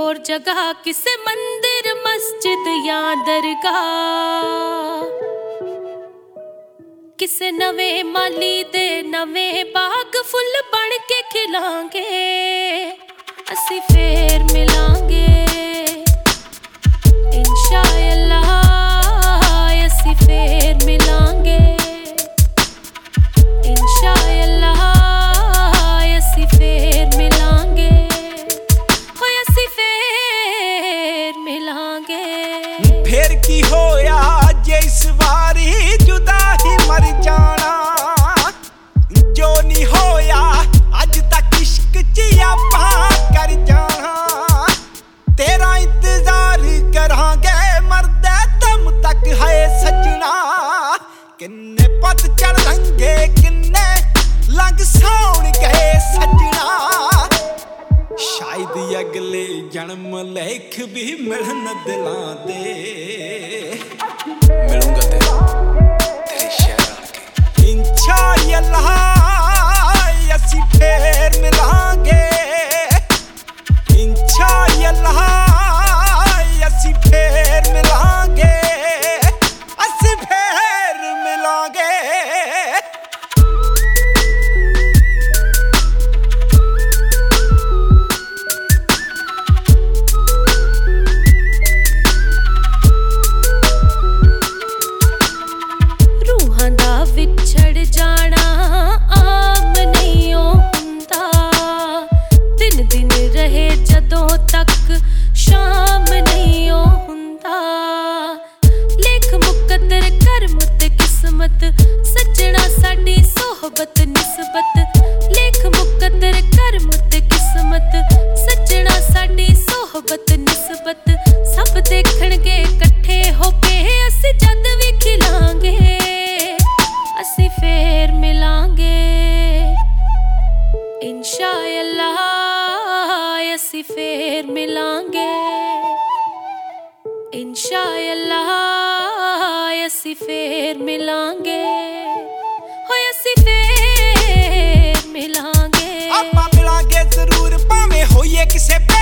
होर जगह किसे मंदिर मस्जिद या दरगाह किसे नवे माली दे नवे बाग फुल बन के खिलांगे असी फेर मिलांगे इंशाअल्लाह असी फेर मिलांगे इंशाअल्लाह असी फेर मिलांगे हो असी फेर मिलांगे फिर की होया जे इस वारी जुदा ही मर जाना जो नहीं होया अज तक इश्क च आपां कर जाना तेरा इंतजार करांगे मरदे दम तक है सजना किन्ने पत चढ़ लंघे किन्ने लंघ सौण गए सजना शायद अगले जन्म लेख भी मिलन दिलां दे मिलूंगा तेरे शहर आके इंशाअल्लाह असी फेर मिलांगे इंशाअल्लाह असी फेर मिलांगे असी फेर मिलांगे सजना साडी सोहबत निस्बत लेख मुकद्दर करम ते किस्मत सजना साडी सोहबत निस्बत सब देखणगे इकट्ठे हो के असी जद भी खिलांगे असी फेर मिलांगे इंशाअल्लाह असी फेर मिलांगे इंशाअल्लाह असी फेर मिलांगे हो असी फेर मिलांगे आपां मिलांगे जरूर भावें होइए किसे